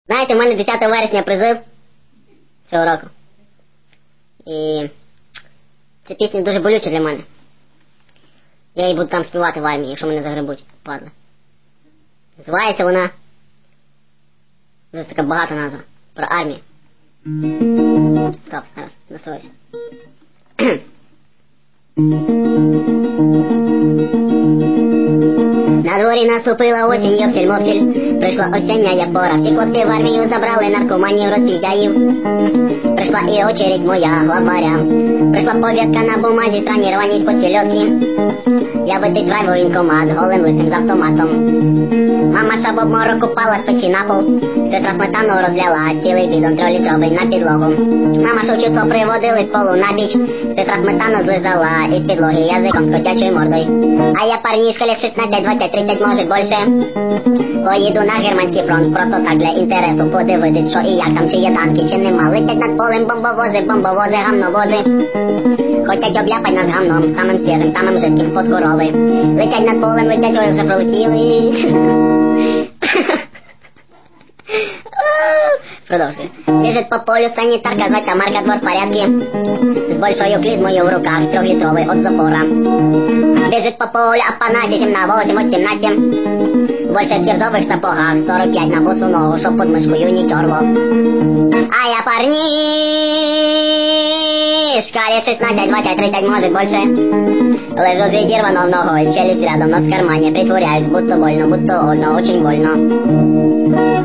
Знаєте, в мене 10 вересня призив цього року. І ця пісня дуже болюча для мене. Я її буду там співати в армії, якщо мене загребуть, падла. Називається вона... Дуже така багата назва. Про армію. Стоп, зараз, настройся. На дворі наступила осінь, йопсель-мопсель. Прийшла осіння пора. Всі хлопці в армію забрали, наркоманів, розпіздяїв. Прийшла і очередь моя главаря. Прийшла повістка на бумазі, странні рвані з-под сільотки. Я битий в воєнкомат, голим лицем з автоматом. Мама шаб обморок упала з печі на пол. Сестра сметану розляла, цілий бідон 3-літровий на підлогу. Мама шовчуство приводили з полу на піч. Сестра сметану злизала із підлоги язиком з котячою мордою. А я парнішка лет 16, 20, 30, може більше. Поїду на германський фронт, просто так для інтересу подивитись, що і як там, чи є танки, чи нема. Летять над полем бомбовози, гамновози. Хотять обляпать нас гамном, самим свіжим, самим жидким, з-под корови. Летять над полем, летять, ой, вже пролетіли. Продовжуй. Біжить по полю санітарка, зваться Марка, двор в порядке. З большою клізмою в руках, 3-літровий от запора. Біжить по полю Апанасій, на 8-18. Больше в кірзових сапогах, 45 на босу ногу, щоб под мишкою не терло. А я парнишка, лет 16, 20, 30, может больше. Лежу з відірваnou ногою, челюсть рядом, нос в кармане, притворяюсь, будто больно, очень больно.